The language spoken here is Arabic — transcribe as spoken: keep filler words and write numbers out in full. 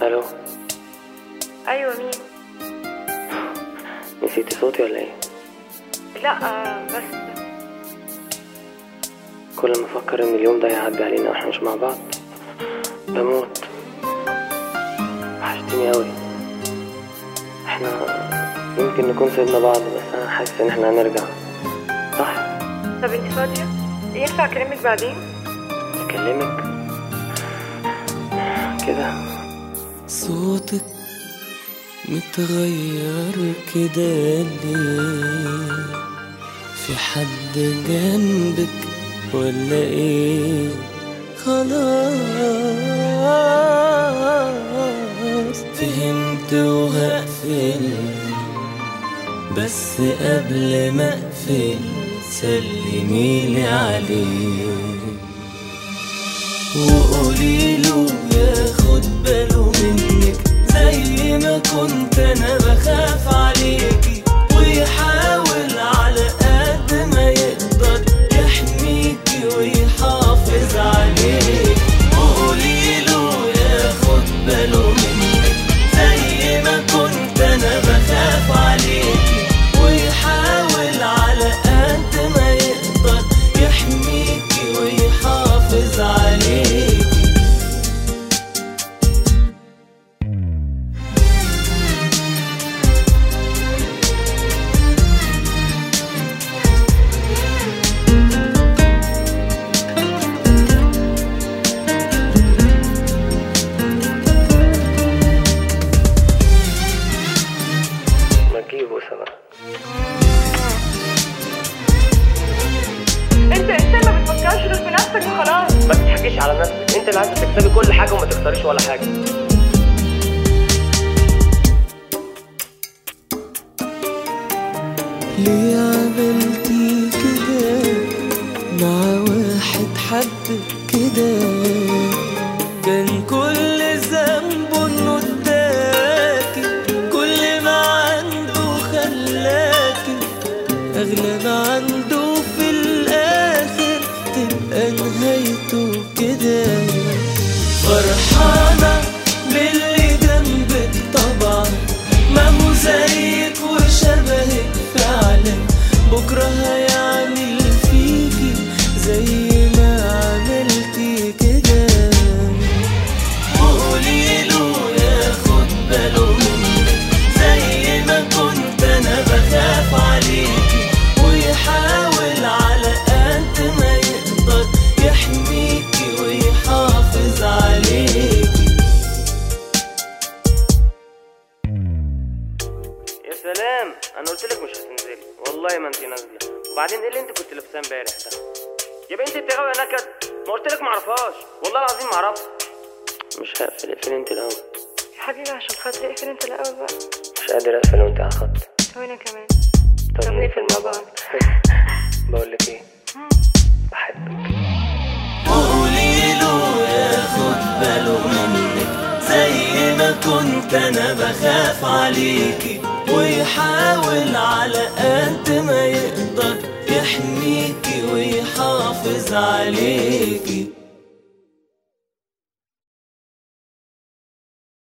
الو. ايوه مين؟ نسيتي صوتي ولا ايه؟ لا آه بس كل ما افكر ان اليوم ده هيعدي علينا واحنا مش مع بعض بموت. وحشتني قوي. احنا يمكن نكون سيبنا بعض بس انا حاسس ان احنا هنرجع، صح؟ طب انت فاضيه؟ ينفع اكلمك بعدين؟ اكلمك كده؟ صوتك متغير كده ليه؟ في حد جنبك ولا ايه؟ خلاص فهمت وهقفل، بس قبل ما اقفل سلميلي عليه وقوليله ياخد باله منك زي ما كنت انا بخاف عليكي، ويحاول على قد ما يقدر يحميكي ويحافظ عليكي. وقوليله ياخد باله منك زي ما كنت انا بخاف عليكي، ويحاول على قد ما يقدر يحميكي ويحافظ عليكي. انت انسان ما بتفكرش غير في نفسك وخلاص. ما تضحكيش على نفسك، انت اللي عايزه تكسبي كل حاجه وما تخسريش ولا حاجه. ليه عملتي كده مع واحد حد كده؟ كان كل ذنبه انه اداكي كل ما عنده، خلاكي اغلى ما عنده، في الاخر تبقى نهايته كده. فرحانة باللي جنبك طبعا، ما هو زيك وشبهك فعلا، بكرة هيعمل فيكي زي ما عملتي كده. وقوليله ياخد باله منك زي ما كنت انا بخاف عليكي، ويحاول على قد ما يقدر يحميكي ويحافظ عليكي. يا سلام، انا قلت لك مش هتنزلي، والله ما انت نازله. وبعدين ايه اللي انت كنت لابساه امبارح ده؟ يا بنتي انت غاويه نكد، ما قلت لك ما اعرفهاش، والله العظيم ما اعرفها. مش هقفل، اقفل انت الاول يا حبيبي عشان خاطري اقفل انت الاول بقى. مش قادر اقفل وانت على الخط. وانا كمان. طب طب نقفل مع بعض. بقول لك ايه، بحبك. وقوليله ياخد باله منك زي ما كنت انا بخاف عليكي، ويحاول على قد ما يقدر يحميكي ويحافظ عليكي.